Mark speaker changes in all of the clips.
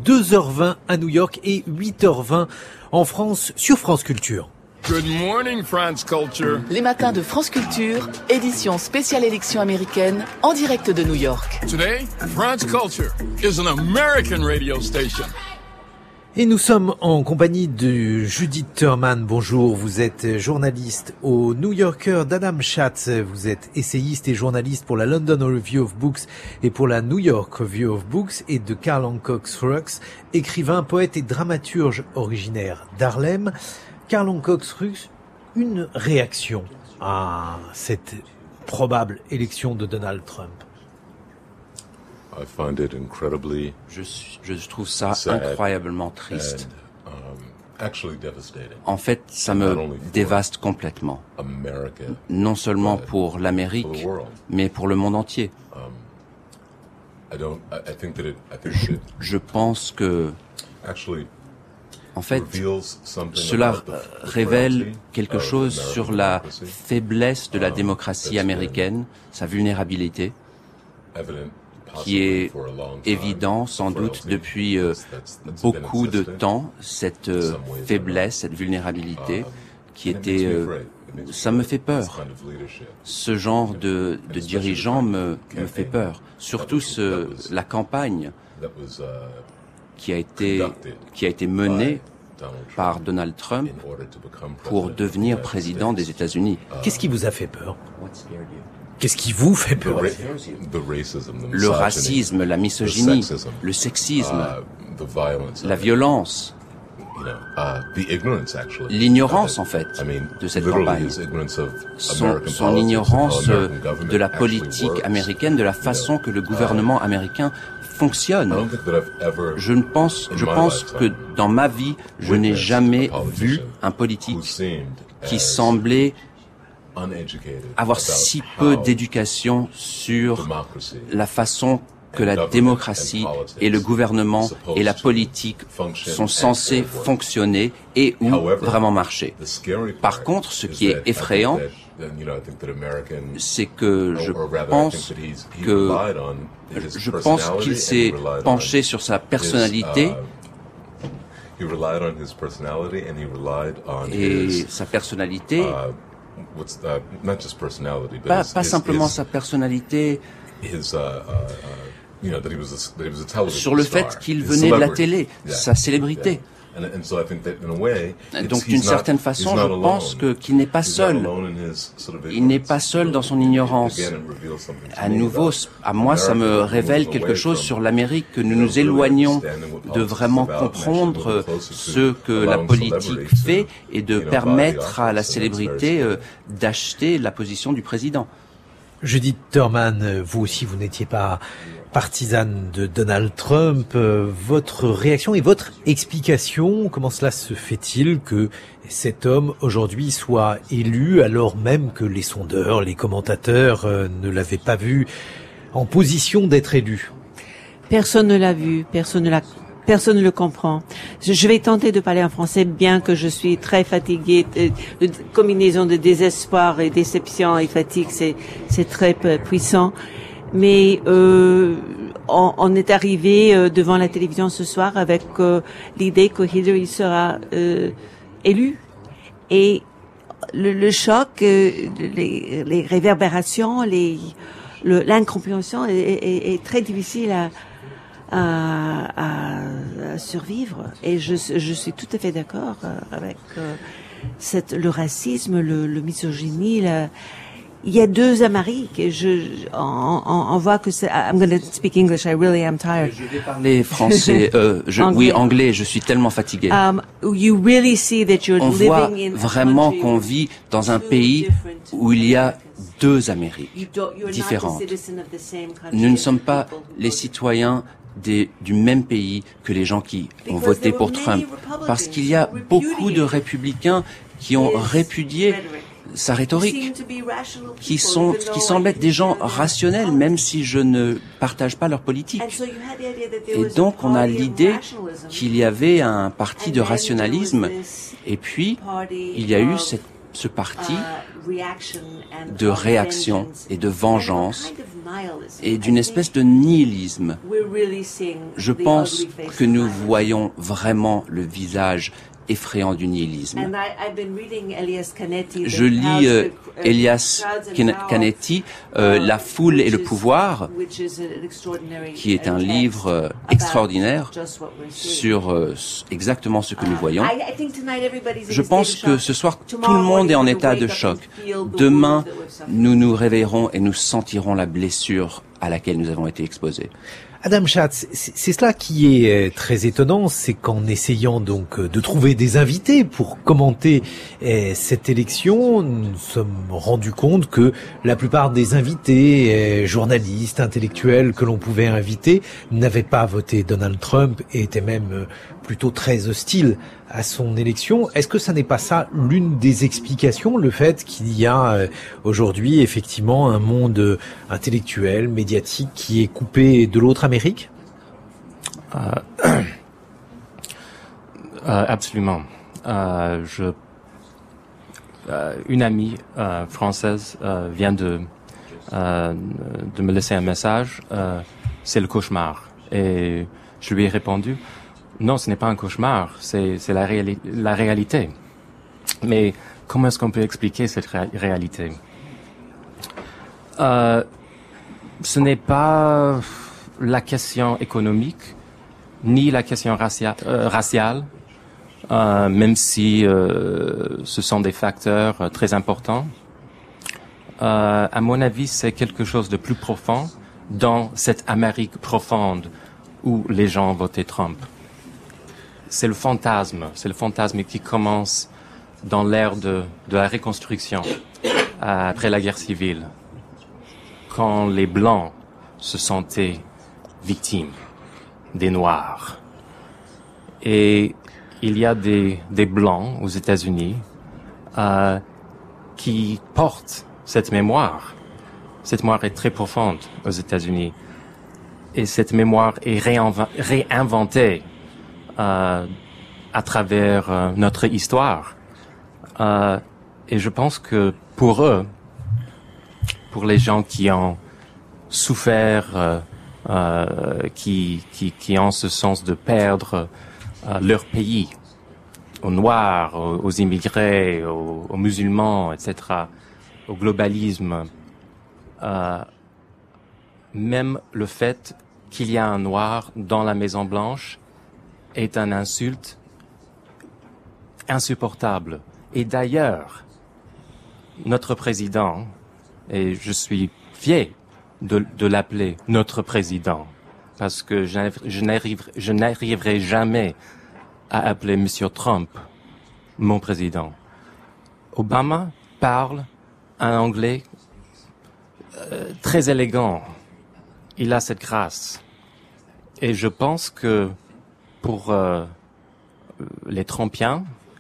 Speaker 1: 2h20 à New York et 8h20 en France sur France Culture.
Speaker 2: Good morning, France Culture.
Speaker 3: Les matins de France Culture, édition spéciale élection américaine, en direct de New York.
Speaker 2: Today, France Culture is an American radio station.
Speaker 1: Et nous sommes en compagnie de Judith Thurman. Bonjour, vous êtes journaliste au New Yorker d'Adam Schatz. Vous êtes essayiste et journaliste pour la London Review of Books et pour la New York Review of Books, et de Carl Hancock Rux, écrivain, poète et dramaturge originaire d'Harlem. Carl Hancock Rux, une réaction à cette probable élection de Donald Trump.
Speaker 4: Je trouve ça incroyablement triste. En fait, ça me dévaste complètement. Non seulement pour l'Amérique, mais pour le monde entier. Je pense que, en fait, cela révèle quelque chose sur la faiblesse de la démocratie américaine, sa vulnérabilité, qui est évident sans doute depuis beaucoup de temps, cette faiblesse, cette vulnérabilité qui était... ça me fait peur. Ce genre de dirigeant me fait peur. Surtout la campagne qui a été menée par Donald Trump pour devenir président des États-Unis.
Speaker 1: Qu'est-ce qui vous a fait peur ? Qu'est-ce qui vous fait peur ?
Speaker 4: Le racisme, la misogynie, le sexisme, la violence, l'ignorance en fait de cette campagne, son ignorance de la politique américaine, de la façon que le gouvernement américain fonctionne. Je pense que dans ma vie, je n'ai jamais vu un politique qui semblait avoir si peu d'éducation sur la façon que la démocratie et le gouvernement et la politique sont censés fonctionner et ou vraiment marcher. Par contre, ce qui est effrayant, c'est que je pense qu'il s'est penché sur sa personnalité et sa personnalité, pas simplement sa personnalité, sur le fait qu'il venait de la télé, sa célébrité. Donc d'une certaine façon, je pense qu'il n'est pas seul. Il n'est pas seul dans son ignorance. À nouveau, à moi, ça me révèle quelque chose sur l'Amérique, que nous nous éloignons de vraiment comprendre ce que la politique fait et de permettre à la célébrité d'acheter la position du président.
Speaker 1: Judith Thurman, vous aussi, vous n'étiez pas partisane de Donald Trump. Votre réaction et votre explication, comment cela se fait-il que cet homme aujourd'hui soit élu alors même que les sondeurs, les commentateurs ne l'avaient pas vu en position d'être élu?
Speaker 5: Personne ne l'a vu, personne ne le comprend. Je vais tenter de parler en français, bien que je suis très fatiguée. Combinaison de désespoir et déception et fatigue, c'est très puissant. Mais on est arrivé devant la télévision ce soir avec l'idée que Hillary sera élue. Et le choc, les réverbérations, l'incompréhension est très difficile à survivre. Et je suis tout à fait d'accord avec le racisme, le misogynie, il y a deux Amériques. On voit que c'est. I'm going to speak English. I really am tired.
Speaker 4: Je vais parler français. Oui, anglais. Je suis tellement fatigué.
Speaker 5: You really see that you're
Speaker 4: On voit
Speaker 5: living in
Speaker 4: vraiment qu'on vit dans un pays où il y a deux Amériques différentes. Nous ne sommes pas les citoyens du même pays que les gens qui ont voté pour Trump, parce qu'il y a beaucoup de républicains qui ont répudié sa rhétorique, qui semblent être des gens rationnels, même si je ne partage pas leur politique. Et donc, on a l'idée qu'il y avait un parti de rationalisme, et puis, il y a eu ce parti de réaction et de vengeance et d'une espèce de nihilisme. Je pense que nous voyons vraiment le visage effrayant du nihilisme. Je lis Elias Canetti, La foule et le pouvoir, qui est un livre extraordinaire sur exactement ce que nous voyons. Je pense que ce soir, tout le monde est en état de choc. Demain, nous nous réveillerons et nous sentirons la blessure à laquelle nous avons été exposés.
Speaker 1: Adam Schatz, c'est cela qui est très étonnant, c'est qu'en essayant donc de trouver des invités pour commenter cette élection, nous nous sommes rendus compte que la plupart des invités, journalistes, intellectuels que l'on pouvait inviter, n'avaient pas voté Donald Trump et étaient même plutôt très hostiles à son élection. Est-ce que ça n'est pas ça l'une des explications, le fait qu'il y a aujourd'hui effectivement un monde intellectuel, médiatique qui est coupé de l'autre Amérique?
Speaker 6: Absolument. Une amie française vient de me laisser un message. C'est le cauchemar. Et je lui ai répondu, non, ce n'est pas un cauchemar, c'est la réalité. Mais comment est-ce qu'on peut expliquer cette réalité? Ce n'est pas la question économique, ni la question raciale, même si ce sont des facteurs très importants. À mon avis, c'est quelque chose de plus profond dans cette Amérique profonde où les gens votaient Trump. C'est le fantasme qui commence dans l'ère de la reconstruction après la guerre civile, quand les Blancs se sentaient victimes des Noirs. Et il y a des Blancs aux États-Unis qui portent cette mémoire. Cette mémoire est très profonde aux États-Unis. Et cette mémoire est réinventée à travers notre histoire. Et je pense que pour eux, pour les gens qui ont souffert, qui ont ce sens de perdre leur pays, aux Noirs, aux immigrés, aux musulmans, etc., au globalisme, même le fait qu'il y a un Noir dans la Maison Blanche est une insulte insupportable. Et d'ailleurs, notre président, et je suis fier de l'appeler notre président, parce que je n'arriverai jamais à appeler Monsieur Trump mon président. Obama parle un anglais très élégant. Il a cette grâce. Et je pense que pour les Trumpiens,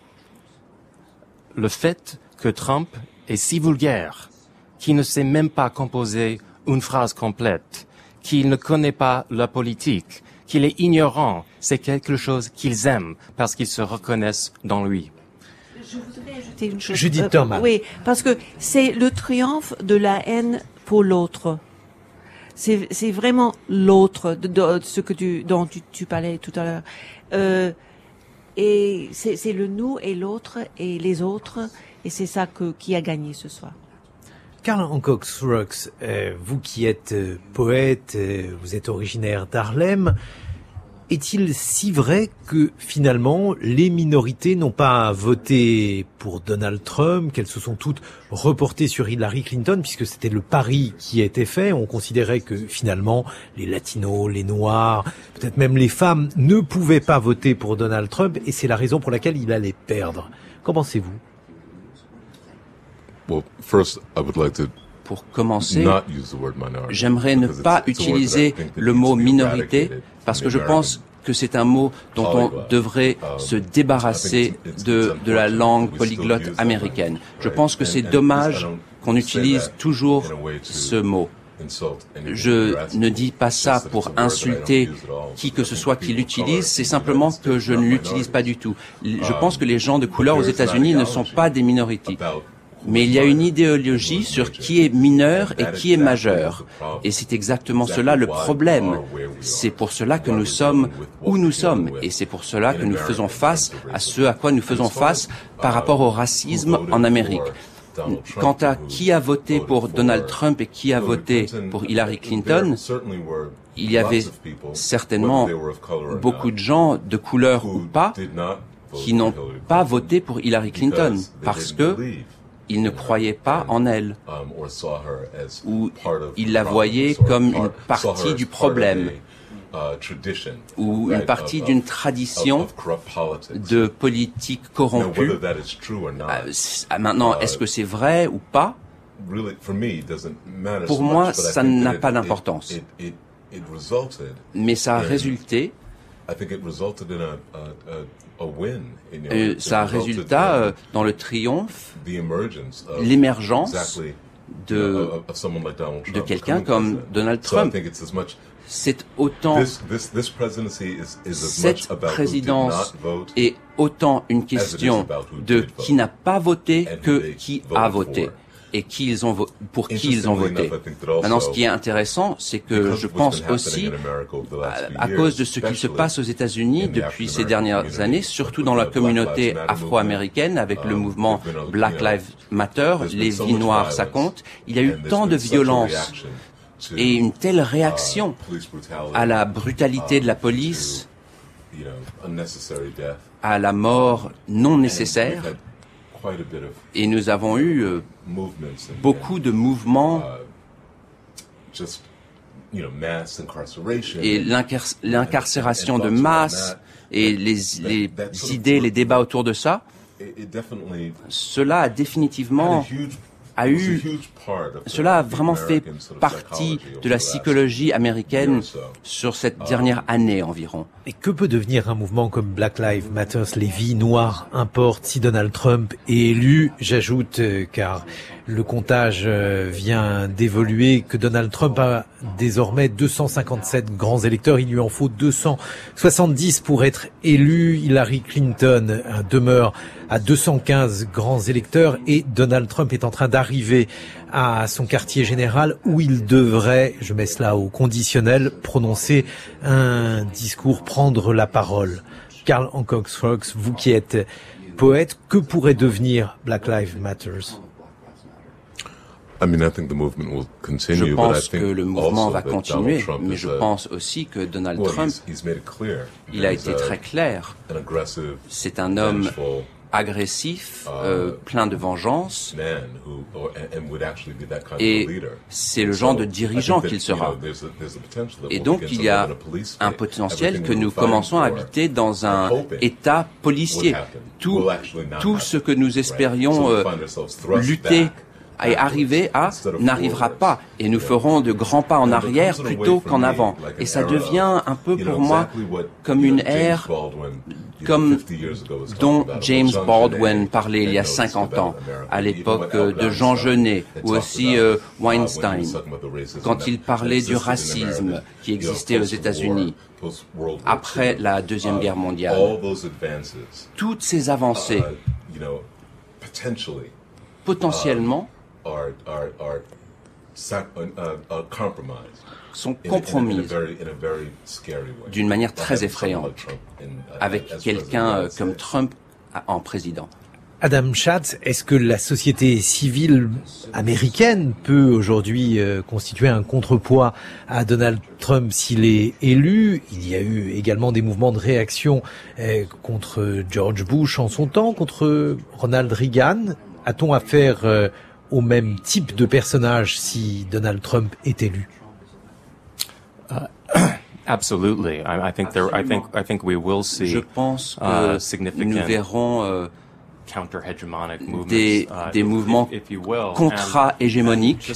Speaker 6: le fait que Trump est si vulgaire, qu'il ne sait même pas composer une phrase complète, qu'il ne connaît pas la politique, qu'il est ignorant, c'est quelque chose qu'ils aiment parce qu'ils se reconnaissent dans lui.
Speaker 5: Je voudrais ajouter une chose.
Speaker 1: Judith Thurman.
Speaker 5: Oui, parce que c'est le triomphe de la haine pour l'autre. C'est vraiment l'autre, de ce dont tu parlais tout à l'heure. Et c'est le nous et l'autre et les autres, et c'est ça qui a gagné ce soir.
Speaker 1: Karl Hancock Stroux, vous qui êtes poète, vous êtes originaire d'Harlem, est-il si vrai que finalement les minorités n'ont pas voté pour Donald Trump, qu'elles se sont toutes reportées sur Hillary Clinton, puisque c'était le pari qui a été fait? On considérait que finalement les latinos, les noirs, peut-être même les femmes ne pouvaient pas voter pour Donald Trump, et c'est la raison pour laquelle il allait perdre. Qu'en pensez-vous?
Speaker 4: Pour commencer, j'aimerais ne pas utiliser le mot minorité parce que je pense que c'est un mot dont on devrait se débarrasser de la langue polyglotte américaine. Je pense que c'est dommage qu'on utilise toujours ce mot. Je ne dis pas ça pour insulter qui que ce soit qui l'utilise, c'est simplement que je ne l'utilise pas du tout. Je pense que les gens de couleur aux États-Unis ne sont pas des minorités. Mais il y a une idéologie sur qui est mineur et qui est majeur. Et c'est exactement cela le problème. C'est pour cela que nous sommes où nous sommes. Et c'est pour cela que nous faisons face à ce à quoi nous faisons face par rapport au racisme en Amérique. Quant à qui a voté pour Donald Trump et qui a voté pour Hillary Clinton, il y avait certainement beaucoup de gens de couleur ou pas qui n'ont pas voté pour Hillary Clinton parce que ils ne croyaient pas en elle ou ils la voyaient comme une partie du problème ou une partie d'une tradition de politique corrompue. Maintenant, est-ce que c'est vrai ou pas? Pour moi, ça n'a pas d'importance. Mais ça a résulté, ça a résulté dans le triomphe, l'émergence de quelqu'un comme Donald Trump. C'est autant, cette présidence est autant une question de qui n'a pas voté que qui a voté et pour qui ils ont voté. Maintenant, ce qui est intéressant, c'est que je pense aussi, à cause de ce qui se passe aux États-Unis depuis ces dernières années, surtout dans la communauté afro-américaine, avec le mouvement Black Lives Matter, les vies noires, ça compte, il y a eu tant de violence et une telle réaction à la brutalité de la police, à la mort non nécessaire, et nous avons eu beaucoup de mouvements et l'incarcération de masse et les idées, les débats autour de ça, cela a définitivement cela a vraiment fait partie de la psychologie américaine sur cette dernière année environ.
Speaker 1: Et que peut devenir un mouvement comme Black Lives Matter, les vies noires importent si Donald Trump est élu? J'ajoute, car le comptage vient d'évoluer, que Donald Trump a désormais 257 grands électeurs. Il lui en faut 270 pour être élu. Hillary Clinton demeure à 215 grands électeurs et Donald Trump est en train d'arriver à son quartier général où il devrait, je mets cela au conditionnel, prononcer un discours, prendre la parole. Carl Hancock Fox, vous qui êtes poète, que pourrait devenir Black Lives Matter?
Speaker 4: Je pense que le mouvement va continuer, mais je pense aussi que Donald Trump, il a été très clair. C'est un homme agressif, plein de vengeance, et c'est le genre de dirigeant qu'il sera. Et donc il y a un potentiel que nous commençons à habiter dans un État policier. Tout ce que nous espérions lutter et arriver à n'arrivera pas et nous ferons de grands pas en arrière plutôt qu'en avant. Et ça devient un peu pour moi comme une ère comme dont James Baldwin parlait il y a 50 ans, à l'époque de Jean Genet ou aussi Weinstein, quand il parlait du racisme qui existait aux États-Unis après la Deuxième Guerre mondiale. Toutes ces avancées potentiellement sont compromises d'une manière très effrayante avec quelqu'un comme Trump en président.
Speaker 1: Adam Schatz, est-ce que la société civile américaine peut aujourd'hui constituer un contrepoids à Donald Trump s'il est élu? Il y a eu également des mouvements de réaction contre George Bush en son temps, contre Ronald Reagan. A-t-on affaire au même type de personnage si Donald Trump est élu?
Speaker 6: Absolutely. I think we will see.
Speaker 4: Je pense que nous verrons des mouvements contra-hégémoniques.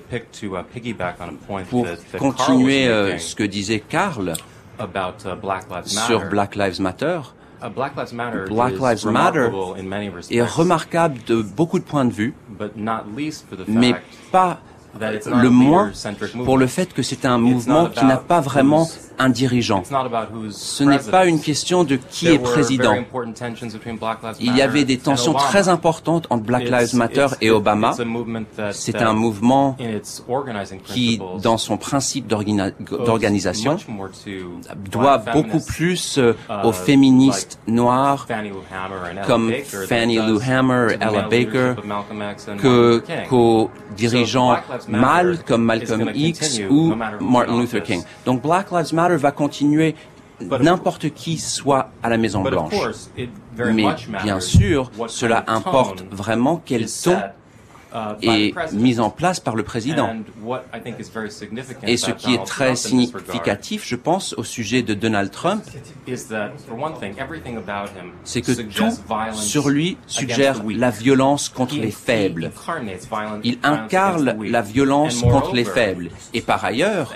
Speaker 4: Pour continuer ce que disait Karl sur Black Lives Matter, Black Lives Matter est remarquable de beaucoup de points de vue, mais pas le moins pour le fait que c'est un mouvement qui n'a pas vraiment un dirigeant. Ce n'est pas une question de qui est président. Il y avait des tensions très importantes entre Black Lives Matter et Obama. C'est un mouvement qui, dans son principe d'organisation, doit beaucoup plus aux féministes noires comme Fannie Lou Hamer et Ella Baker qu'aux dirigeants mâles comme Malcolm X ou Martin Luther King. Donc Black Lives Matter va continuer n'importe qui soit à la Maison Blanche. Mais bien sûr, cela importe vraiment quel ton est mis en place par le président. Et ce qui est très significatif, je pense, au sujet de Donald Trump, c'est que tout sur lui suggère la violence contre les faibles. Il incarne la violence contre les faibles. Et par ailleurs,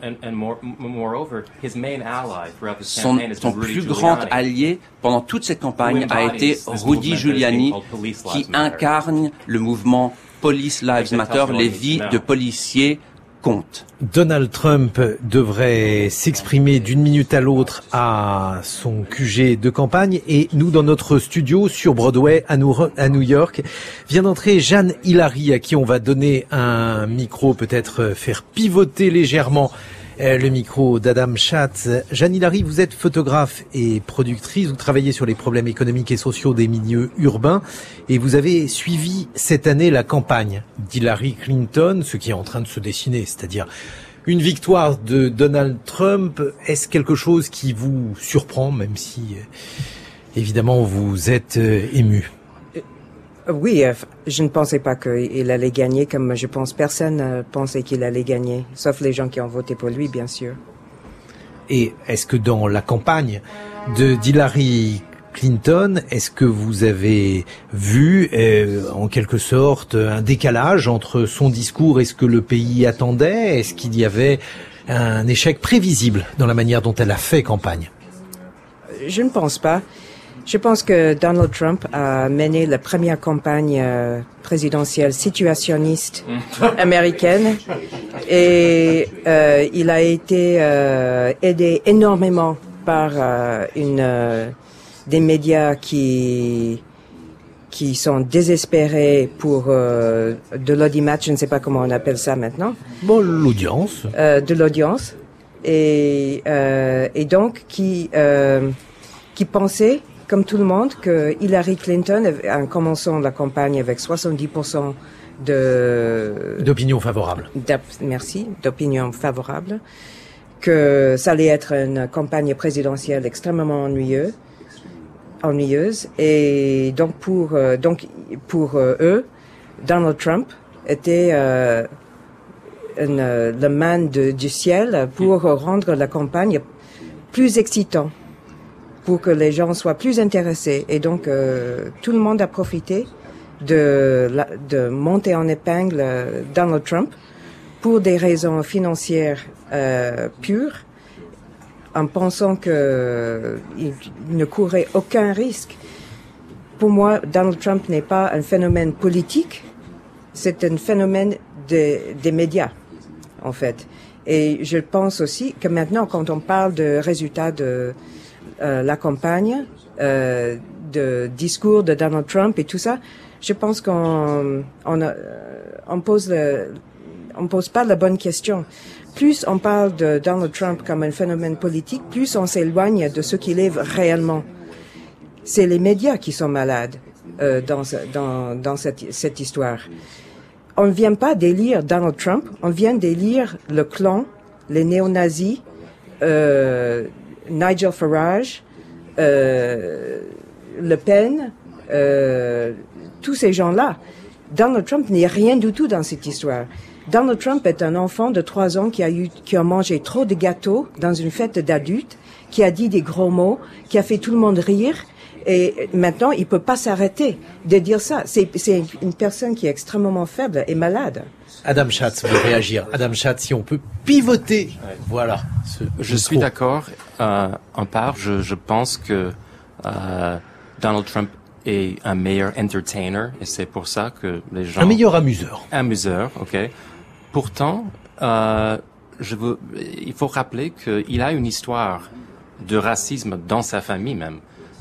Speaker 4: son plus grand allié pendant toute cette campagne a été Rudy Giuliani, qui incarne le mouvement Police Lives Matter, les vies de policiers comptent.
Speaker 1: Donald Trump devrait s'exprimer d'une minute à l'autre à son QG de campagne et nous, dans notre studio sur Broadway à New York, vient d'entrer Jeanne Hilary, à qui on va donner un micro, peut-être faire pivoter légèrement le micro d'Adam Schatz. Jeanne Hilary, vous êtes photographe et productrice, vous travaillez sur les problèmes économiques et sociaux des milieux urbains et vous avez suivi cette année la campagne d'Hillary Clinton, ce qui est en train de se dessiner, c'est-à-dire une victoire de Donald Trump. Est-ce quelque chose qui vous surprend, même si évidemment vous êtes ému?
Speaker 7: Oui, je ne pensais pas qu'il allait gagner, comme je pense personne pensait qu'il allait gagner, sauf les gens qui ont voté pour lui, bien sûr.
Speaker 1: Et est-ce que dans la campagne d'Hillary Clinton, est-ce que vous avez vu, en quelque sorte, un décalage entre son discours et ce que le pays attendait? Est-ce qu'il y avait un échec prévisible dans la manière dont elle a fait campagne?
Speaker 7: Je ne pense pas. Je pense que Donald Trump a mené la première campagne présidentielle situationniste américaine et il a été aidé énormément par des médias qui sont désespérés pour de l'audimat, je ne sais pas comment on appelle ça maintenant.
Speaker 1: Bon, l'audience.
Speaker 7: De l'audience et donc qui pensaient comme tout le monde, que Hillary Clinton, en commençant la campagne avec 70%
Speaker 1: d'opinion favorable.
Speaker 7: Merci, d'opinion favorable, que ça allait être une campagne présidentielle extrêmement ennuyeuse. Et donc pour eux, Donald Trump était le man du ciel pour rendre la campagne plus excitante, pour que les gens soient plus intéressés. Et donc, tout le monde a profité de monter en épingle Donald Trump pour des raisons financières pures, en pensant qu'il ne courait aucun risque. Pour moi, Donald Trump n'est pas un phénomène politique, c'est un phénomène des médias, en fait. Et je pense aussi que maintenant, quand on parle de résultats de la campagne, de discours de Donald Trump et tout ça, je pense qu'on pose pas la bonne question. Plus on parle de Donald Trump comme un phénomène politique, plus on s'éloigne de ce qu'il est réellement. C'est les médias qui sont malades dans cette histoire. On ne vient pas d'élire Donald Trump, on vient d'élire le clan, les néo-nazis, Nigel Farage, Le Pen, tous ces gens-là. Donald Trump n'est rien du tout dans cette histoire. Donald Trump est un enfant de 3 ans qui a mangé trop de gâteaux dans une fête d'adultes, qui a dit des gros mots, qui a fait tout le monde rire, et maintenant il peut pas s'arrêter de dire ça. C'est une personne qui est extrêmement faible et malade.
Speaker 1: Adam Schatz veut réagir. Adam Schatz, si on peut pivoter, voilà.
Speaker 6: Je suis d'accord. En part, je pense que Donald Trump est un meilleur entertainer et c'est pour ça que les gens...
Speaker 1: Un meilleur amuseur.
Speaker 6: Amuseur, ok. Pourtant, il faut rappeler qu'il a une histoire de racisme dans sa famille même.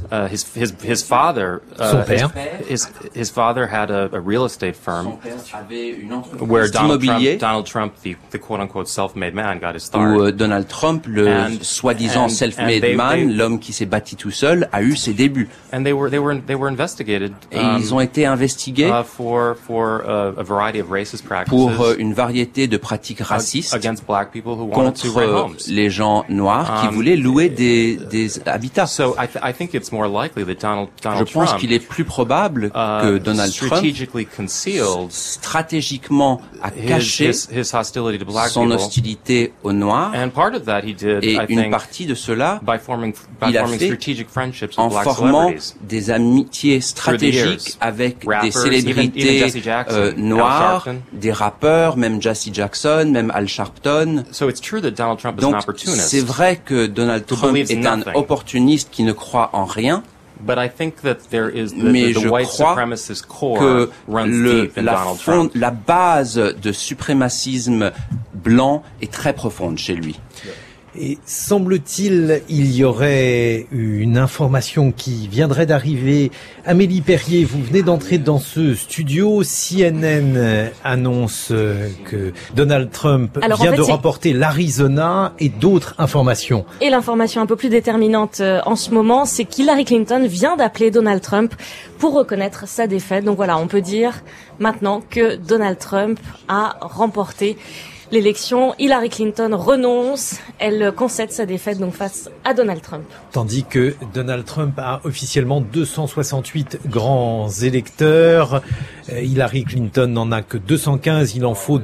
Speaker 6: His father,
Speaker 1: Son père.
Speaker 6: His father had a real estate firm.
Speaker 4: Son père avait une entreprise
Speaker 6: Where
Speaker 4: d'immobilier
Speaker 6: Donald Trump, the quote-unquote self-made man, got his start.
Speaker 4: où Donald Trump, le soi-disant self-made man, l'homme qui s'est bâti tout seul, a eu ses débuts.
Speaker 6: And they were investigated.
Speaker 4: Et ils ont été investigués
Speaker 6: for a variety of racist practices.
Speaker 4: Pour une variété de pratiques racistes
Speaker 6: against black people who wanted to rent
Speaker 4: contre
Speaker 6: homes.
Speaker 4: les gens noirs qui voulaient louer des habitats.
Speaker 6: So I think it's more likely that Donald
Speaker 4: Je pense
Speaker 6: Trump
Speaker 4: qu'il est plus probable que Donald Trump
Speaker 6: strategically concealed
Speaker 4: stratégiquement a caché
Speaker 6: his hostility to black
Speaker 4: son
Speaker 6: people.
Speaker 4: hostilité aux Noirs.
Speaker 6: And part of that he did,
Speaker 4: Et
Speaker 6: I
Speaker 4: une
Speaker 6: think,
Speaker 4: partie de cela,
Speaker 6: by forming
Speaker 4: il a fait
Speaker 6: strategic friendships
Speaker 4: en
Speaker 6: with black
Speaker 4: formant
Speaker 6: celebrities.
Speaker 4: des amitiés stratégiques avec
Speaker 6: Rappers,
Speaker 4: des célébrités
Speaker 6: even Jesse Jackson,
Speaker 4: noires,
Speaker 6: Al Sharpton.
Speaker 4: des rappeurs, même Jesse Jackson, même Al Sharpton.
Speaker 6: So it's true that Donald Trump is an
Speaker 4: Donc
Speaker 6: opportunist.
Speaker 4: c'est vrai que Donald
Speaker 6: Who
Speaker 4: Trump
Speaker 6: believes
Speaker 4: est un
Speaker 6: nothing.
Speaker 4: opportuniste qui ne croit en rien.
Speaker 6: But I think that there is
Speaker 4: Mais
Speaker 6: the
Speaker 4: je
Speaker 6: white
Speaker 4: crois
Speaker 6: supremacist core
Speaker 4: que
Speaker 6: runs deep in Donald Trump.
Speaker 4: la base de suprémacisme blanc est très profonde chez lui.
Speaker 1: Et semble-t-il, il y aurait une information qui viendrait d'arriver. Amélie Perrier, vous venez d'entrer dans ce studio. CNN annonce que Donald Trump vient de remporter l'Arizona et d'autres informations.
Speaker 8: Et l'information un peu plus déterminante en ce moment, c'est qu'Hillary Clinton vient d'appeler Donald Trump pour reconnaître sa défaite. Donc voilà, on peut dire maintenant que Donald Trump a remporté l'élection. Hillary Clinton renonce, elle concède sa défaite donc face à Donald Trump.
Speaker 1: Tandis que Donald Trump a officiellement 268 grands électeurs. Hillary Clinton n'en a que 215, il en faut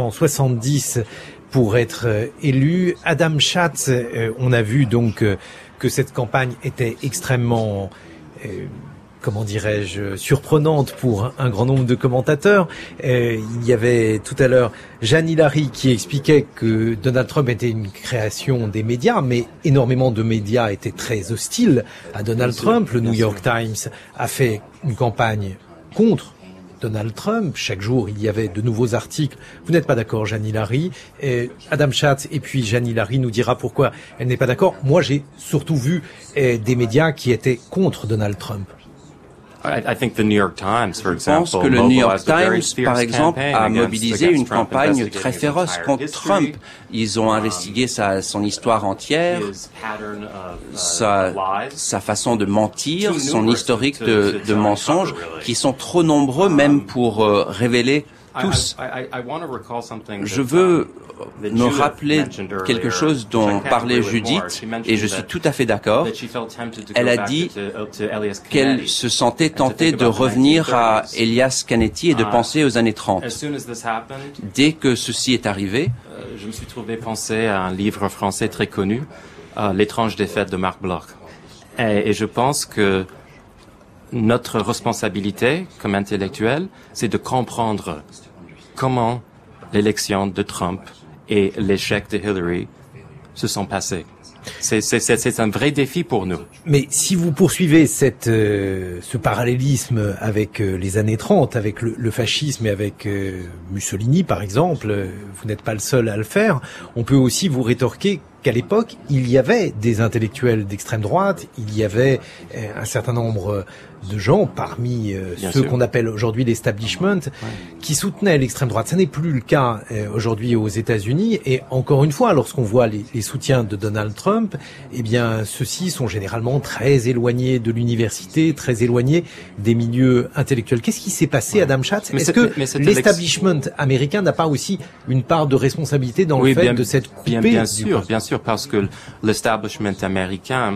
Speaker 1: 270 pour être élu. Adam Schatz, on a vu donc que cette campagne était extrêmement comment dirais-je, surprenante pour un grand nombre de commentateurs. Il y avait tout à l'heure Jeanne Hillary qui expliquait que Donald Trump était une création des médias, mais énormément de médias étaient très hostiles à Donald Trump. Le New York Times a fait une campagne contre Donald Trump. Chaque jour, il y avait de nouveaux articles. Vous n'êtes pas d'accord, Jeanne Hillary. Adam Schatz et puis Jeanne Hillary nous dira pourquoi elle n'est pas d'accord. Moi, j'ai surtout vu des médias qui étaient contre Donald Trump.
Speaker 6: I think the New York Times, for
Speaker 4: Je pense que le New York Times, par exemple, a mobilisé une campagne très féroce contre Trump. Ils ont investigué son histoire entière, sa façon de mentir, son historique de mensonges, qui sont trop nombreux même pour révéler tous. Je veux me rappeler quelque chose dont parlait Judith, et je suis tout à fait d'accord. Elle a dit qu'elle se sentait tentée de revenir à Elias Canetti et de penser aux années 30. Dès que ceci est arrivé,
Speaker 6: je me suis trouvé penser à un livre français très connu, L'étrange défaite de Marc Bloch. Et je pense que notre responsabilité comme intellectuels, c'est de comprendre comment l'élection de Trump et l'échec de Hillary se sont passés. C'est un vrai défi pour nous.
Speaker 1: Mais si vous poursuivez ce parallélisme avec les années 30, avec le fascisme et avec Mussolini par exemple, vous n'êtes pas le seul à le faire, on peut aussi vous rétorquer qu'à l'époque, il y avait des intellectuels d'extrême droite, il y avait un certain nombre de gens, parmi ceux qu'on appelle aujourd'hui l'establishment, qui soutenaient l'extrême droite. Ça n'est plus le cas aujourd'hui aux États-Unis. Et encore une fois, lorsqu'on voit les soutiens de Donald Trump, eh bien, ceux-ci sont généralement très éloignés de l'université, très éloignés des milieux intellectuels. Qu'est-ce qui s'est passé, Adam Schatz? Est-ce que l'establishment américain n'a pas aussi une part de responsabilité dans le fait de s'être coupé
Speaker 6: bien sûr, parce que l'establishment américain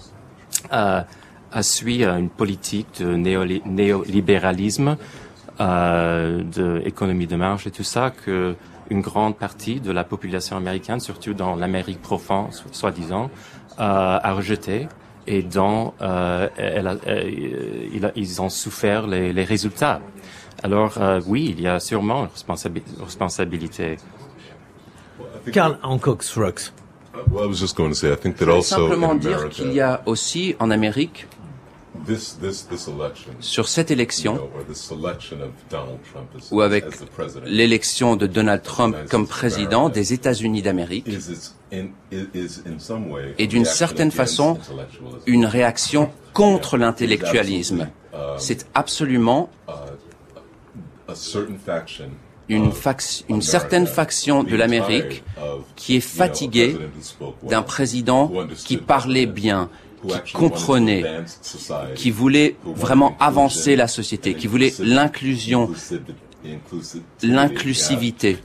Speaker 6: suit une politique de néolibéralisme, d'économie de marge et tout ça, que une grande partie de la population américaine, surtout dans l'Amérique profonde, soi-disant, a rejeté et dont ils ont souffert les résultats. Alors oui, il y a sûrement une responsabilité.
Speaker 1: Karl Hancock-Rocks.
Speaker 4: Je voulais simplement dire qu'il y a aussi en Amérique Sur cette élection, ou avec l'élection de Donald Trump comme président des États-Unis d'Amérique, est d'une certaine façon une réaction contre l'intellectualisme. C'est absolument une certaine faction de l'Amérique qui est fatiguée d'un président qui parlait bien, qui comprenait, qui voulait vraiment avancer la société, qui voulait l'inclusion, l'inclusivité.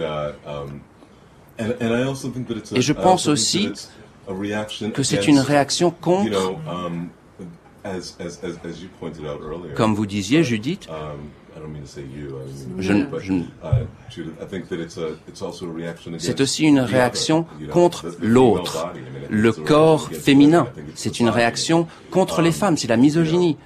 Speaker 4: Et je pense aussi que c'est une réaction contre, comme vous disiez, Judith, c'est aussi une réaction contre l'autre, le corps féminin. C'est une réaction contre les femmes, c'est la misogynie.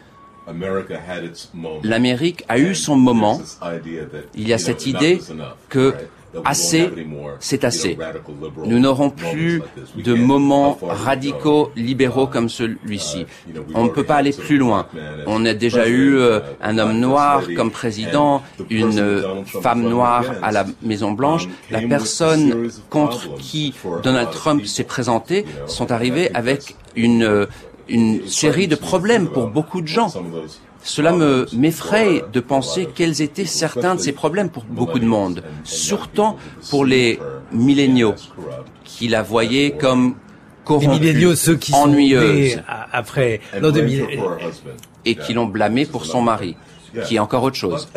Speaker 4: L'Amérique a eu son moment. Il y a cette idée que assez, c'est assez. Nous n'aurons plus de moments radicaux libéraux comme celui-ci. On ne peut pas aller plus loin. On a déjà eu un homme noir comme président, une femme noire à la Maison-Blanche. La personne contre qui Donald Trump s'est présenté sont arrivés avec une série de problèmes pour beaucoup de gens. Cela m'effraie de penser quels étaient certains de ces problèmes pour beaucoup de monde, surtout pour les milléniaux qui la voyaient comme corrompue,
Speaker 1: les milléniaux, ceux qui
Speaker 4: ennuyeuse,
Speaker 1: sont après
Speaker 4: et qui l'ont blâmée pour son mari, qui est encore autre chose.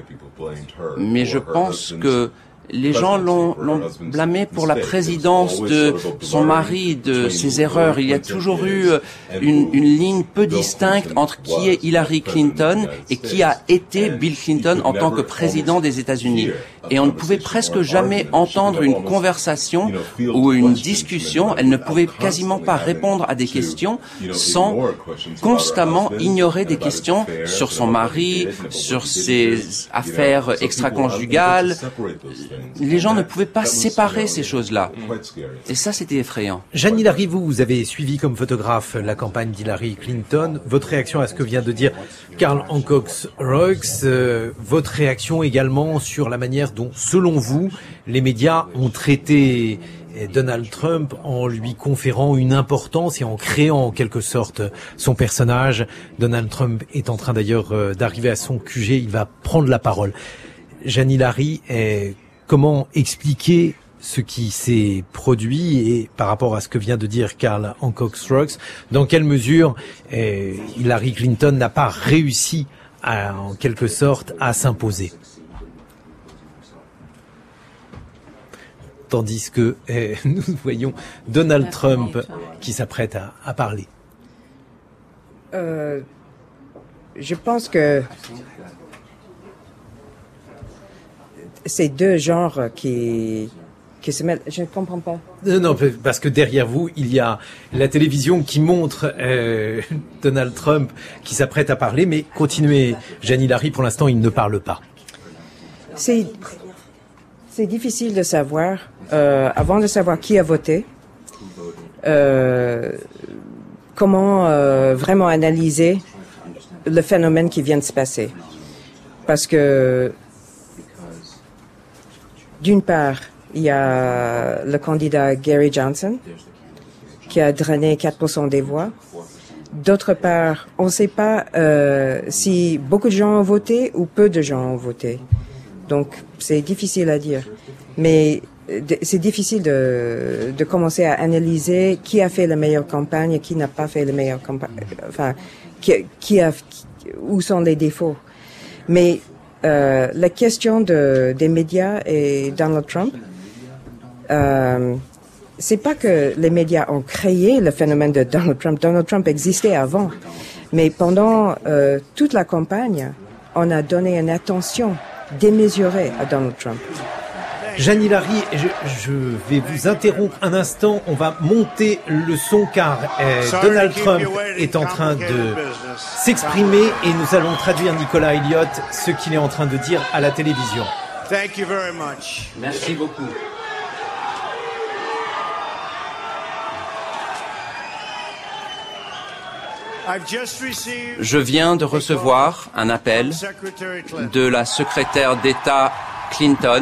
Speaker 4: Mais je pense que les gens l'ont blâmé pour la présidence de son mari, de ses erreurs. Il y a toujours eu une ligne peu distincte entre qui est Hillary Clinton et qui a été Bill Clinton en tant que président des États-Unis. Et on ne pouvait presque jamais entendre une conversation ou une discussion. Elle ne pouvait quasiment pas répondre à des questions sans constamment ignorer des questions sur son mari, sur ses affaires extra-conjugales. Les gens ne pouvaient pas séparer ces choses-là. Et ça, c'était effrayant.
Speaker 1: Jeanne Hilary, vous avez suivi comme photographe la campagne d'Hillary Clinton. Votre réaction à ce que vient de dire Carl Hancock Royce, votre réaction également sur la manière dont, selon vous, les médias ont traité Donald Trump en lui conférant une importance et en créant en quelque sorte son personnage. Donald Trump est en train d'ailleurs d'arriver à son QG, il va prendre la parole. Jeanne Hilary, comment expliquer ce qui s'est produit et par rapport à ce que vient de dire Carl Hancock Royce, dans quelle mesure Hillary Clinton n'a pas réussi en quelque sorte à s'imposer? Tandis que nous voyons Donald Trump qui s'apprête à parler.
Speaker 7: Je pense que c'est deux genres qui se mêlent. Je ne comprends pas.
Speaker 1: Non, parce que derrière vous, il y a la télévision qui montre Donald Trump qui s'apprête à parler, mais continuez, Jeanne Hilary, pour l'instant, il ne parle pas.
Speaker 7: C'est difficile de savoir, avant de savoir qui a voté, comment vraiment analyser le phénomène qui vient de se passer. Parce que d'une part, il y a le candidat Gary Johnson qui a drainé 4% des voix. D'autre part, on ne sait pas si beaucoup de gens ont voté ou peu de gens ont voté. Donc, c'est difficile à dire. Mais c'est difficile de commencer à analyser qui a fait la meilleure campagne et qui n'a pas fait la meilleure campagne. Enfin, où sont les défauts. Mais la question des médias et Donald Trump, c'est pas que les médias ont créé le phénomène de Donald Trump. Donald Trump existait avant. Mais pendant toute la campagne, on a donné une attention démesurée à Donald Trump.
Speaker 1: Jeanne Hilary, je vais vous interrompre un instant. On va monter le son car Donald Trump est en train de s'exprimer et nous allons traduire Nicolas Elliott ce qu'il est en train de dire à la télévision.
Speaker 9: Thank you very much.
Speaker 4: Merci beaucoup. Je viens de recevoir un appel de la secrétaire d'État Clinton.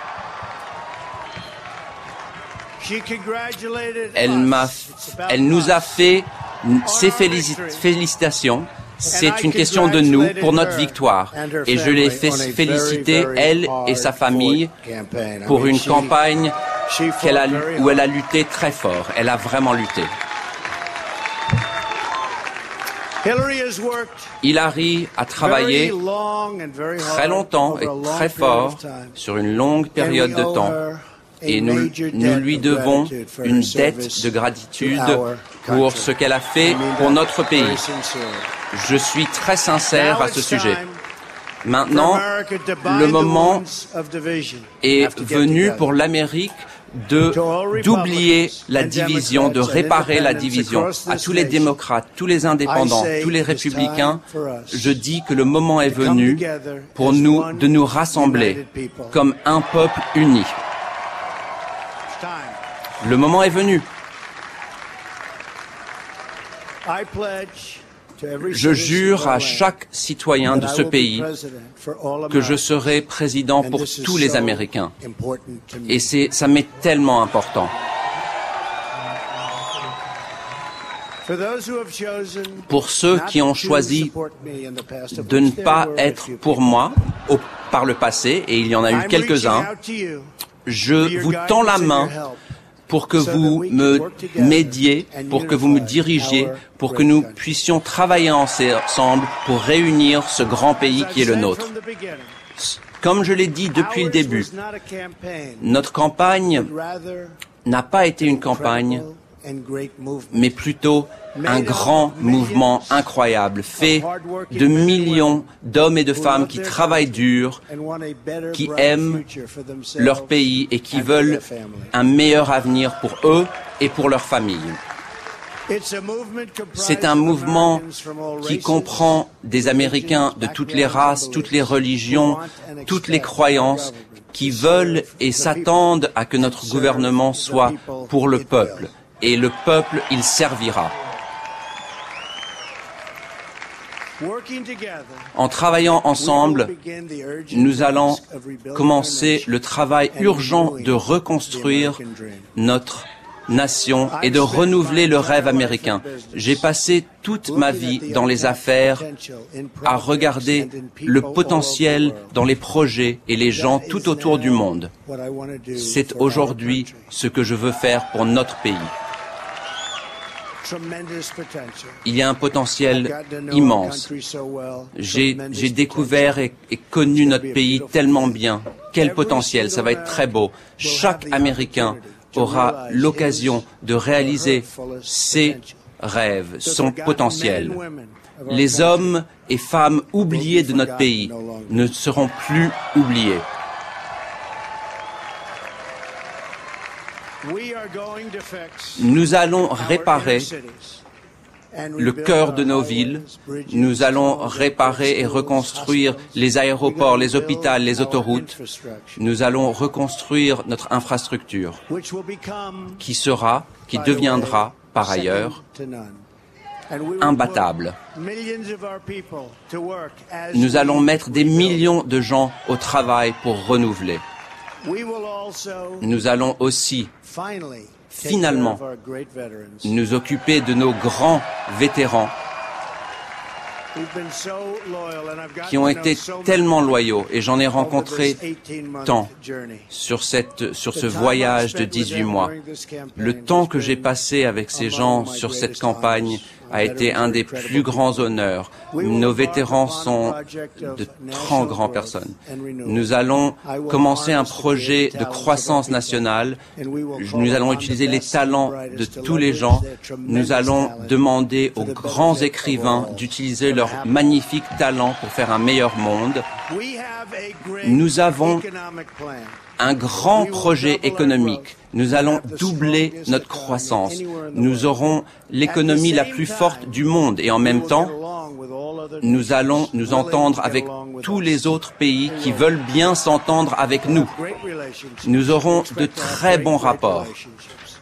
Speaker 4: Elle nous a fait ses félicitations. C'est une question de nous pour notre victoire. Et je l'ai fait féliciter, elle et sa famille, pour une campagne où elle a lutté très fort. Elle a vraiment lutté. Hillary a travaillé très longtemps et très fort sur une longue période de temps. Et nous lui devons une dette de gratitude pour ce qu'elle a fait pour notre pays. Je suis très sincère à ce sujet. Maintenant, le moment est venu pour l'Amérique d'oublier la division, de réparer la division. À tous les démocrates, tous les indépendants, tous les républicains, je dis que le moment est venu pour nous de nous rassembler comme un peuple uni. Le moment est venu. Je jure à chaque citoyen de ce pays que je serai président pour tous les Américains. Et ça m'est tellement important. Pour ceux qui ont choisi de ne pas être pour moi par le passé, et il y en a eu quelques-uns, je vous tends la main pour que vous m'aidiez, pour que vous me dirigiez, pour que nous puissions travailler ensemble pour réunir ce grand pays qui est le nôtre. Comme je l'ai dit depuis le début, notre campagne n'a pas été une campagne, mais plutôt un grand mouvement incroyable, fait de millions d'hommes et de femmes qui travaillent dur, qui aiment leur pays et qui veulent un meilleur avenir pour eux et pour leur famille. C'est un mouvement qui comprend des Américains de toutes les races, toutes les religions, toutes les croyances, qui veulent et s'attendent à que notre gouvernement soit pour le peuple. Et le peuple, il servira. En travaillant ensemble, nous allons commencer le travail urgent de reconstruire notre nation et de renouveler le rêve américain. J'ai passé toute ma vie dans les affaires à regarder le potentiel dans les projets et les gens tout autour du monde. C'est aujourd'hui ce que je veux faire pour notre pays. Il y a un potentiel immense. J'ai découvert et connu notre pays tellement bien. Quel potentiel, ça va être très beau. Chaque Américain aura l'occasion de réaliser ses rêves, son potentiel. Les hommes et femmes oubliés de notre pays ne seront plus oubliés. Nous allons réparer le cœur de nos villes. Nous allons réparer et reconstruire les aéroports, les hôpitaux, les autoroutes. Nous allons reconstruire notre infrastructure qui deviendra par ailleurs imbattable. Nous allons mettre des millions de gens au travail pour renouveler. Nous allons aussi, finalement, nous occuper de nos grands vétérans qui ont été tellement loyaux, et j'en ai rencontré tant sur ce voyage de 18 mois. Le temps que j'ai passé avec ces gens sur cette campagne a été un des plus grands honneurs. Nos vétérans sont de 30 grandes personnes. Nous allons commencer un projet de croissance nationale. Nous allons utiliser les talents de tous les gens. Nous allons demander aux grands écrivains d'utiliser leurs magnifiques talents pour faire un meilleur monde. Nous avons un grand projet économique. Nous allons doubler notre croissance. Nous aurons l'économie la plus forte du monde et en même temps, nous allons nous entendre avec tous les autres pays qui veulent bien s'entendre avec nous. Nous aurons de très bons rapports.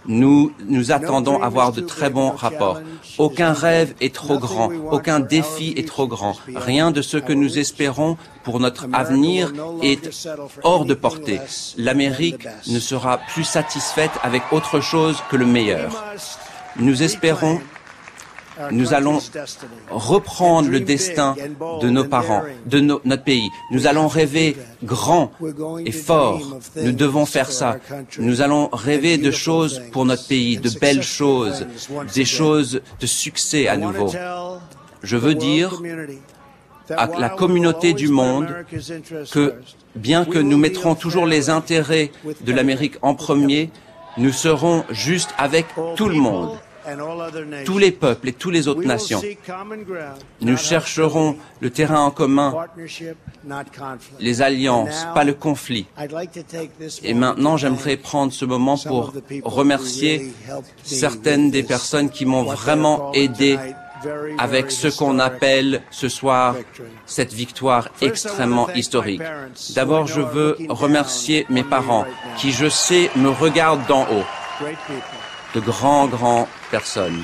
Speaker 4: Nous attendons avoir de très bons rapports. Aucun rêve est trop grand, aucun défi est trop grand. Rien de ce que nous espérons pour notre avenir est hors de portée. L'Amérique ne sera plus satisfaite avec autre chose que le meilleur. Nous espérons, nous allons reprendre le destin de nos parents, de notre pays. Nous allons rêver grand et fort. Nous devons faire ça. Nous allons rêver de choses pour notre pays, de belles choses, des choses de succès à nouveau. Je veux dire à la communauté du monde que, bien que nous mettrons toujours les intérêts de l'Amérique en premier, nous serons juste avec tout le monde, tous les peuples et toutes les autres nations. Nous chercherons le terrain en commun, les alliances, pas le conflit. Et maintenant, j'aimerais prendre ce moment pour remercier certaines des personnes qui m'ont vraiment aidé avec ce qu'on appelle ce soir cette victoire extrêmement historique. D'abord, je veux remercier mes parents qui, je sais, me regardent d'en haut. De grands personnes.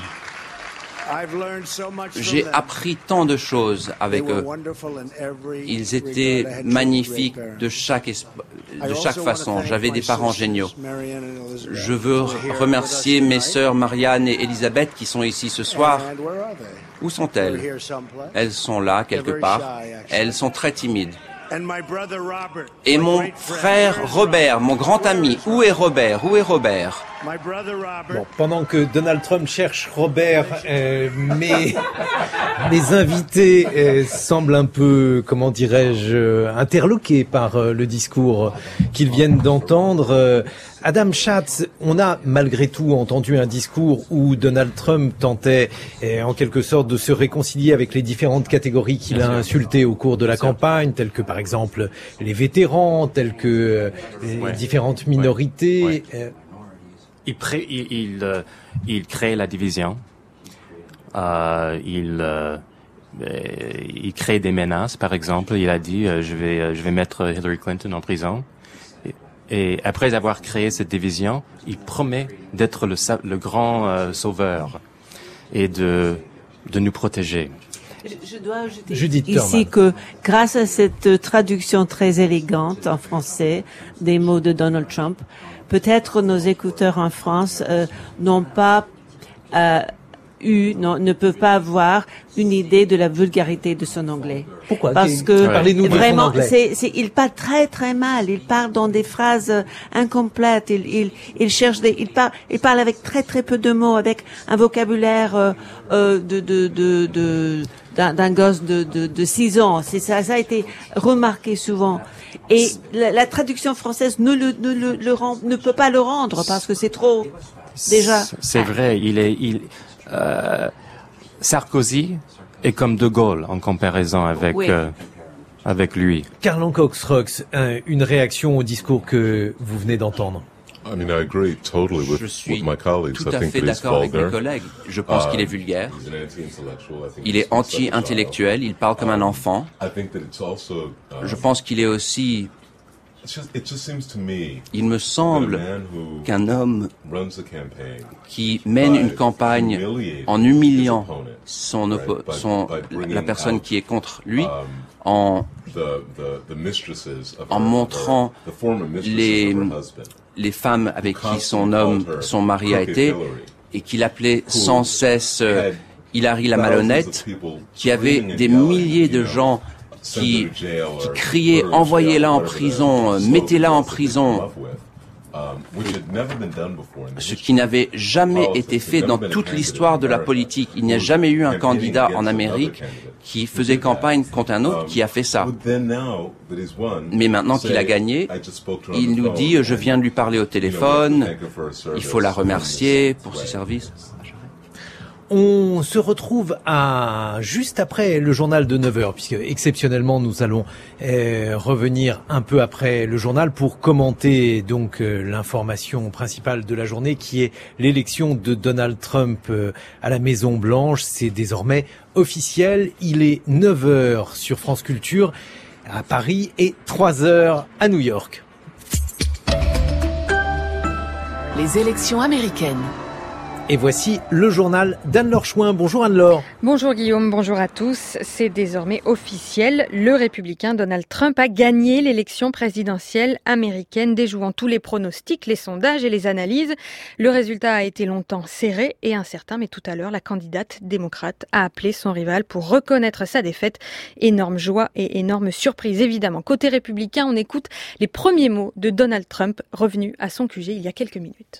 Speaker 4: J'ai appris tant de choses avec eux. Ils étaient magnifiques de chaque façon. J'avais des parents géniaux. Je veux remercier mes sœurs Marianne et Elisabeth qui sont ici ce soir. Où sont-elles? Elles sont là, quelque part. Elles sont très timides. Et mon frère Robert, mon grand ami. Où est Robert? Où est Robert?
Speaker 1: Bon, pendant que Donald Trump cherche Robert, mes invités semblent un peu, comment dirais-je, interloqués par le discours qu'ils viennent d'entendre. Adam Schatz, on a malgré tout entendu un discours où Donald Trump tentait en quelque sorte de se réconcilier avec les différentes catégories qu'il a insultées au cours de la campagne, telles que par exemple les vétérans, telles que les différentes minorités.
Speaker 6: Il crée la division. Il crée des menaces. Par exemple, il a dit je vais mettre Hillary Clinton en prison. Et après avoir créé cette division, il promet d'être le grand sauveur et de nous protéger.
Speaker 5: Je dois ajouter ici que grâce à cette traduction très élégante en français des mots de Donald Trump, peut-être nos écouteurs en France n'ont pas ne peuvent pas avoir une idée de la vulgarité de son anglais.
Speaker 1: Pourquoi?
Speaker 5: Parce que
Speaker 1: Parlez-nous
Speaker 5: vraiment,
Speaker 1: de son anglais.
Speaker 5: il parle très mal. Il parle dans des phrases incomplètes. Il cherche il parle avec très peu de mots, avec un vocabulaire d'un gosse de 6 ans. Ça a été remarqué souvent. Et la traduction française ne peut pas le rendre parce que c'est trop déjà.
Speaker 6: C'est vrai. Sarkozy est comme De Gaulle en comparaison avec lui.
Speaker 1: Karl Cox-Rox, une réaction au discours que vous venez d'entendre.
Speaker 4: Je suis tout à fait d'accord avec mes collègues. Je pense qu'il est vulgaire. Il est anti-intellectuel. Il parle comme un enfant. Je pense qu'il est aussi... Il me semble qu'un homme qui mène une campagne en humiliant la personne qui est contre lui, en montrant les femmes avec qui son mari a été, et qu'il appelait sans cesse Hillary la malhonnête, qui avait des milliers de gens qui criaient « Envoyez-la en prison, mettez-la en prison », ce qui n'avait jamais été fait dans toute l'histoire de la politique. Il n'y a jamais eu un candidat en Amérique qui faisait campagne contre un autre qui a fait ça. Mais maintenant qu'il a gagné, il nous dit « Je viens de lui parler au téléphone, il faut la remercier pour ses services ».
Speaker 1: On se retrouve juste après le journal de 9h, puisque exceptionnellement nous allons revenir un peu après le journal pour commenter donc l'information principale de la journée, qui est l'élection de Donald Trump à la Maison Blanche. C'est désormais officiel. Il est 9h sur France Culture à Paris et 3h à New York.
Speaker 3: les élections américaines.
Speaker 1: Et voici le journal d'Anne-Laure Chouin. Bonjour Anne-Laure.
Speaker 10: Bonjour Guillaume, bonjour à tous. C'est désormais officiel. Le républicain Donald Trump a gagné l'élection présidentielle américaine, déjouant tous les pronostics, les sondages et les analyses. Le résultat a été longtemps serré et incertain, mais tout à l'heure, la candidate démocrate a appelé son rival pour reconnaître sa défaite. Énorme joie et énorme surprise, évidemment. Côté républicain, on écoute les premiers mots de Donald Trump, revenu à son QG il y a quelques minutes.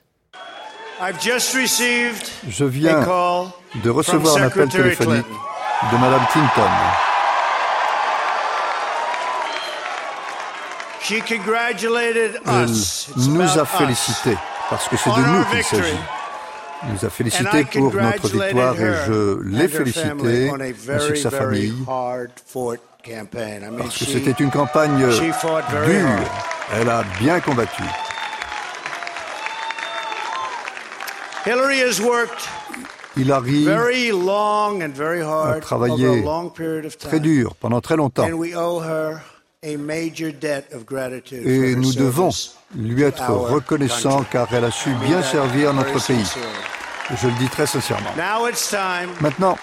Speaker 11: Je viens de recevoir un appel téléphonique de Madame Clinton. Elle nous a félicités, parce que c'est de nous qu'il s'agit. Elle nous a félicités pour notre victoire et je l'ai félicitée, ainsi que sa famille, parce que c'était une campagne dure. Elle a bien combattu. Hillary a travaillé très dur pendant très longtemps et nous devons lui être reconnaissants car elle a su bien servir notre pays. Je le dis très sincèrement. Maintenant,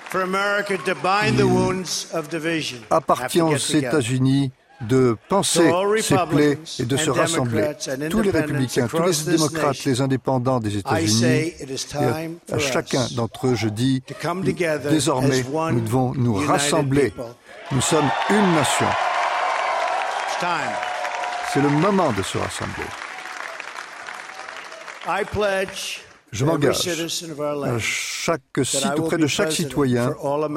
Speaker 11: il appartient aux États-Unis de penser ses plaies et de se rassembler. Tous les républicains, tous les démocrates, les indépendants des États-Unis, et à chacun d'entre eux, je dis, désormais, nous devons nous rassembler. Nous sommes une nation. C'est le moment de se rassembler. Je m'engage auprès de chaque citoyen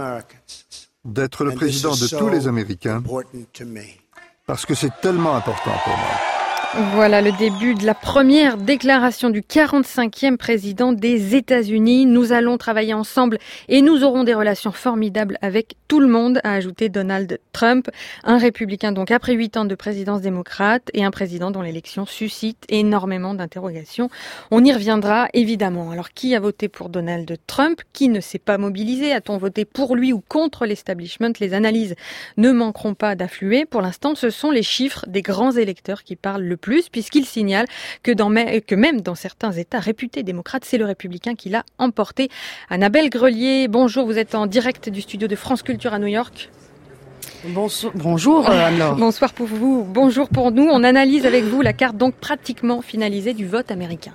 Speaker 11: d'être le président de tous les Américains parce que c'est tellement important pour moi.
Speaker 10: Voilà le début de la première déclaration du 45e président des États-Unis. Nous allons travailler ensemble et nous aurons des relations formidables avec tout le monde, a ajouté Donald Trump, un républicain donc après 8 ans de présidence démocrate et un président dont l'élection suscite énormément d'interrogations. On y reviendra évidemment. Alors qui a voté pour Donald Trump? Qui ne s'est pas mobilisé? A-t-on voté pour lui ou contre l'establishment? Les analyses ne manqueront pas d'affluer. Pour l'instant, ce sont les chiffres des grands électeurs qui parlent le plus, puisqu'il signale que même dans certains États réputés démocrates, c'est le républicain qui l'a emporté. Annabelle Grelier, bonjour, vous êtes en direct du studio de France Culture à New York.
Speaker 12: Bonjour Anne-Laure.
Speaker 10: Bonsoir pour vous, bonjour pour nous. On analyse avec vous la carte donc pratiquement finalisée du vote américain.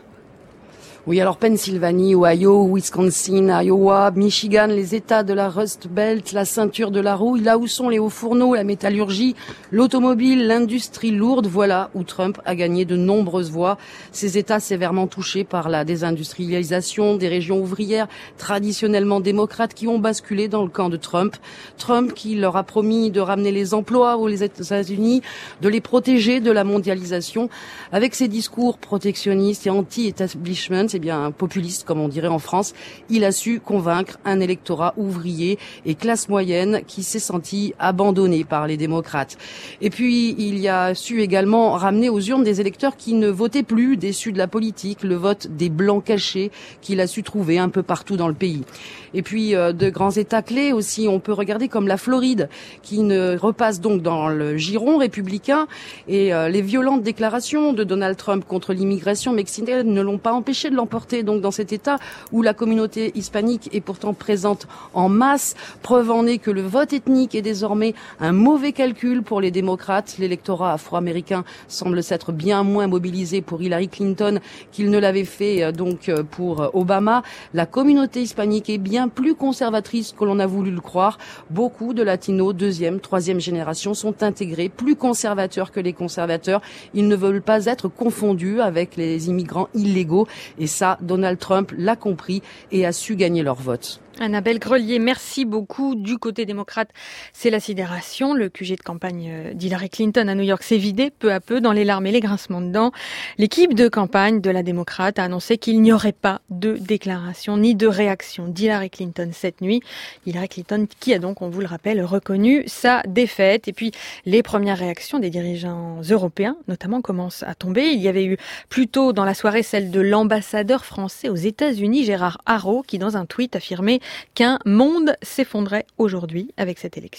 Speaker 12: Oui, alors Pennsylvanie, Ohio, Wisconsin, Iowa, Michigan, les États de la Rust Belt, la ceinture de la rouille, là où sont les hauts fourneaux, la métallurgie, l'automobile, l'industrie lourde, voilà où Trump a gagné de nombreuses voix. Ces États sévèrement touchés par la désindustrialisation des régions ouvrières traditionnellement démocrates qui ont basculé dans le camp de Trump. Trump qui leur a promis de ramener les emplois aux États-Unis, de les protéger de la mondialisation. Avec ses discours protectionnistes et anti-establishment, c'est bien populiste comme on dirait en France, il a su convaincre un électorat ouvrier et classe moyenne qui s'est senti abandonné par les démocrates. Et puis il a su également ramener aux urnes des électeurs qui ne votaient plus, déçus de la politique, le vote des blancs cachés qu'il a su trouver un peu partout dans le pays. Et puis de grands États clés aussi, on peut regarder comme la Floride qui ne repasse donc dans le giron républicain et les violentes déclarations de Donald Trump contre l'immigration mexicaine ne l'ont pas empêché de l'emporter donc dans cet État où la communauté hispanique est pourtant présente en masse. Preuve en est que le vote ethnique est désormais un mauvais calcul pour les démocrates. L'électorat afro-américain semble s'être bien moins mobilisé pour Hillary Clinton qu'il ne l'avait fait donc pour Obama. La communauté hispanique est bien plus conservatrice que l'on a voulu le croire. Beaucoup de latinos, deuxième, troisième génération sont intégrés, plus conservateurs que les conservateurs. Ils ne veulent pas être confondus avec les immigrants illégaux. Et ça, Donald Trump l'a compris et a su gagner leur vote.
Speaker 10: Annabelle Grelier, merci beaucoup. Du côté démocrate, c'est la sidération. Le QG de campagne d'Hillary Clinton à New York s'est vidé peu à peu dans les larmes et les grincements de dents. L'équipe de campagne de la démocrate a annoncé qu'il n'y aurait pas de déclaration ni de réaction d'Hillary Clinton cette nuit. Hillary Clinton qui a donc, on vous le rappelle, reconnu sa défaite. Et puis, les premières réactions des dirigeants européens, notamment, commencent à tomber. Il y avait eu plus tôt dans la soirée celle de l'ambassadeur français aux États-Unis, Gérard Haraud, qui dans un tweet affirmait qu'un monde s'effondrait aujourd'hui avec cette élection.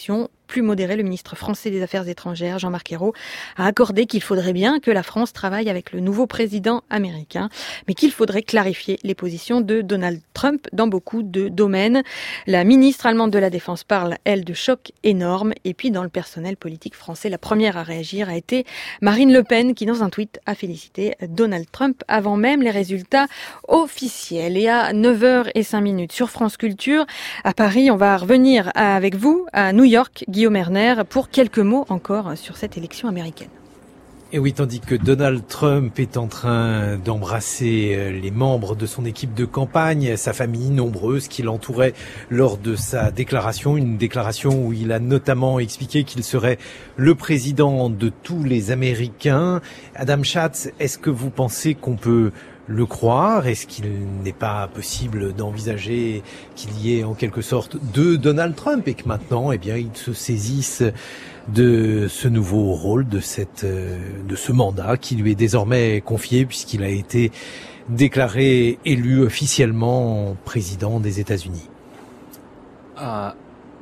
Speaker 10: plus modéré. Le ministre français des Affaires étrangères, Jean-Marc Ayrault, a accordé qu'il faudrait bien que la France travaille avec le nouveau président américain, mais qu'il faudrait clarifier les positions de Donald Trump dans beaucoup de domaines. La ministre allemande de la Défense parle, elle, de choc énorme. Et puis, dans le personnel politique français, la première à réagir a été Marine Le Pen, qui, dans un tweet, a félicité Donald Trump avant même les résultats officiels. Et à 9h05 sur France Culture, à Paris, on va revenir avec vous à New York, Guillaume Erner, pour quelques mots encore sur cette élection américaine.
Speaker 1: Et oui, tandis que Donald Trump est en train d'embrasser les membres de son équipe de campagne, sa famille nombreuse qui l'entourait lors de sa déclaration, une déclaration où il a notamment expliqué qu'il serait le président de tous les Américains. Adam Schatz, est-ce que vous pensez qu'on peut le croire? Est-ce qu'il n'est pas possible d'envisager qu'il y ait en quelque sorte deux Donald Trump et que maintenant, eh bien, il se saisisse de ce nouveau rôle, de ce mandat qui lui est désormais confié puisqu'il a été déclaré élu officiellement président des États-Unis?
Speaker 6: I'm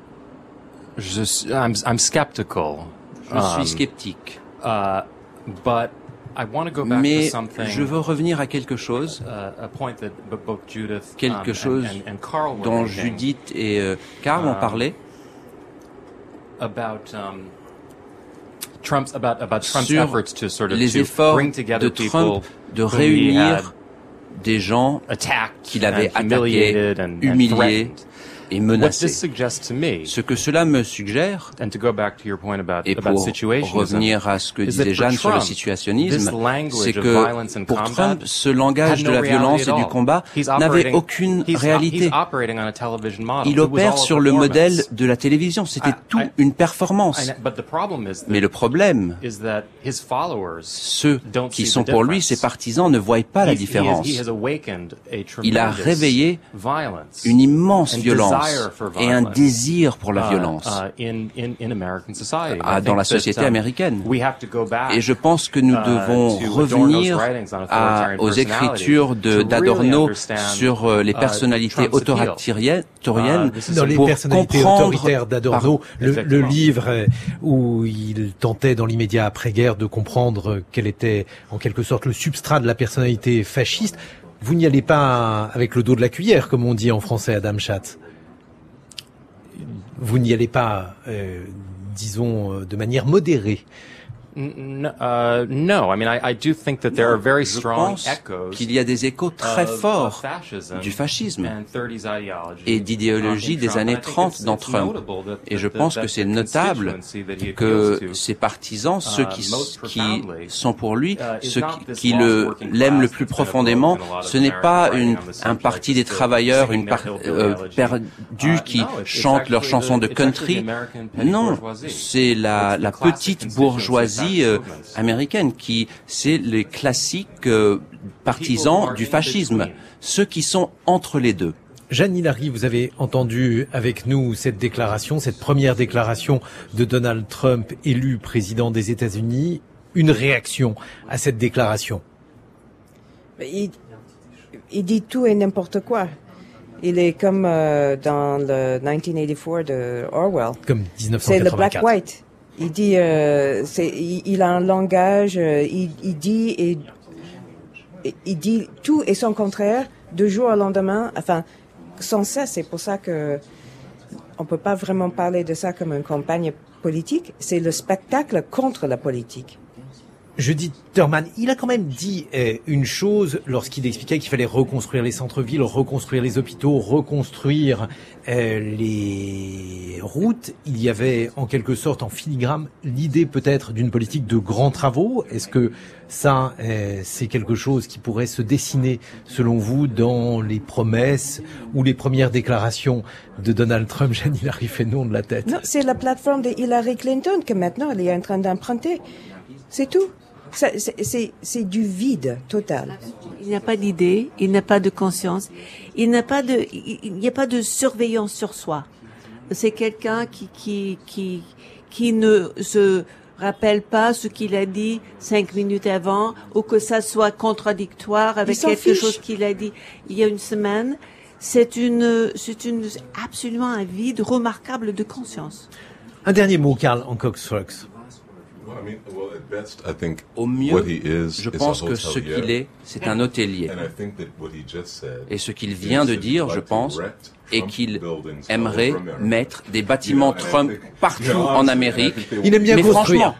Speaker 6: skeptical.
Speaker 4: Je suis sceptique.
Speaker 6: But I want to go back
Speaker 4: Mais
Speaker 6: to something,
Speaker 4: je veux revenir à quelque chose, dont Judith et Karl ont parlé, sur les efforts de Trump de réunir des gens qu'il avait attaqués, humiliés et menacés. Ce que cela me suggère, et pour revenir à ce que disait Jeanne sur le situationnisme, c'est que pour Trump, ce langage de la violence et du combat n'avait aucune réalité. Il opère sur le modèle de la télévision. C'était tout une performance. Mais le problème, ceux qui sont pour lui, ses partisans, ne voient pas la différence. Il a réveillé une immense violence et un désir pour la violence dans la société américaine. Et je pense que nous devons revenir aux écritures d'Adorno sur les personnalités autoritaires
Speaker 1: dans les personnalités autoritaires d'Adorno, le livre où il tentait dans l'immédiat après-guerre de comprendre quel était en quelque sorte le substrat de la personnalité fasciste. Vous n'y allez pas avec le dos de la cuillère, comme on dit en français, Adam Schatz. Vous n'y allez pas, disons, de manière modérée.
Speaker 6: No, I mean, I do think that there are very strong echoes
Speaker 4: qu'il y a des échos très forts du fascisme et d'idéologie des années 30 dans Trump. Et je pense que c'est notable que ses partisans, ceux qui sont pour lui, ceux qui l'aiment le plus profondément, ce n'est pas un parti des travailleurs, perdus qui chantent leurs chansons de country. Non, c'est la petite bourgeoisie américaine qui, c'est les classiques partisans du fascisme, ceux qui sont entre les deux.
Speaker 1: Jeanne Hilary, vous avez entendu avec nous cette déclaration, cette première déclaration de Donald Trump élu président des États-Unis. Une réaction à cette déclaration?
Speaker 7: Il dit tout et n'importe quoi. Il est comme dans le 1984 de Orwell.
Speaker 1: Comme 1984.
Speaker 7: C'est le black-white. Il dit, il a un langage, il dit tout et son contraire de jour au lendemain, enfin, sans cesse. C'est pour ça que on peut pas vraiment parler de ça comme une campagne politique. C'est le spectacle contre la politique.
Speaker 1: Judith Thurman, il a quand même dit une chose lorsqu'il expliquait qu'il fallait reconstruire les centres-villes, reconstruire les hôpitaux, reconstruire les routes. Il y avait en quelque sorte en filigrane l'idée peut-être d'une politique de grands travaux. Est-ce que ça, c'est quelque chose qui pourrait se dessiner selon vous dans les promesses ou les premières déclarations de Donald Trump? Jeanne Hilary fait non de la tête.
Speaker 7: Non, c'est la plateforme de Hillary Clinton que maintenant elle est en train d'emprunter. C'est tout. C'est du vide total.
Speaker 5: Il n'y a pas d'idée, il n'y a pas de conscience, il n'y a pas de surveillance sur soi. C'est quelqu'un qui ne se rappelle pas ce qu'il a dit 5 minutes avant, ou que ça soit contradictoire avec quelque chose qu'il a dit il y a une semaine. C'est absolument un vide remarquable de conscience.
Speaker 1: Un dernier mot, Karl Hancock-Strux.
Speaker 4: Au mieux, je pense que ce qu'il est, c'est un hôtelier. Et ce qu'il vient de dire, je pense, est qu'il aimerait mettre des bâtiments Trump partout en Amérique.
Speaker 1: Il aime bien construire.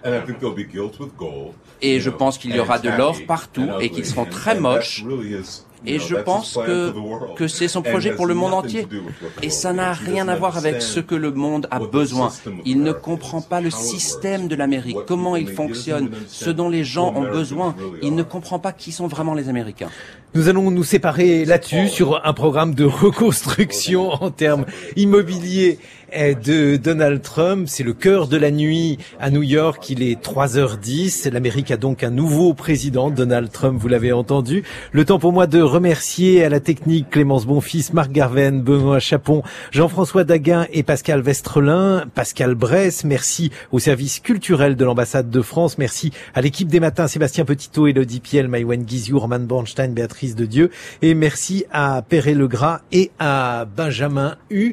Speaker 4: Et je pense qu'il y aura de l'or partout et qu'ils seront très moches. Et je pense que c'est son projet pour le monde entier. Et ça n'a rien à voir avec ce que le monde a besoin. Il ne comprend pas le système de l'Amérique, comment il fonctionne, ce dont les gens ont besoin. Il ne comprend pas qui sont vraiment les Américains.
Speaker 1: Nous allons nous séparer là-dessus sur un programme de reconstruction en termes immobiliers de Donald Trump. C'est le cœur de la nuit à New York. Il est 3h10. L'Amérique a donc un nouveau président, Donald Trump, vous l'avez entendu. Le temps pour moi de remercier à la technique Clémence Bonfils, Marc Garven, Benoît Chapon, Jean-François Daguin et Pascal Westrelin, Pascal Bress. Merci au service culturel de l'ambassade de France. Merci à l'équipe des matins, Sébastien Petitot, Élodie Piel, Maïwen Guizou, Roman Bornstein, Béatrice de Dieu. Et merci à Perret Legras et à Benjamin Hu.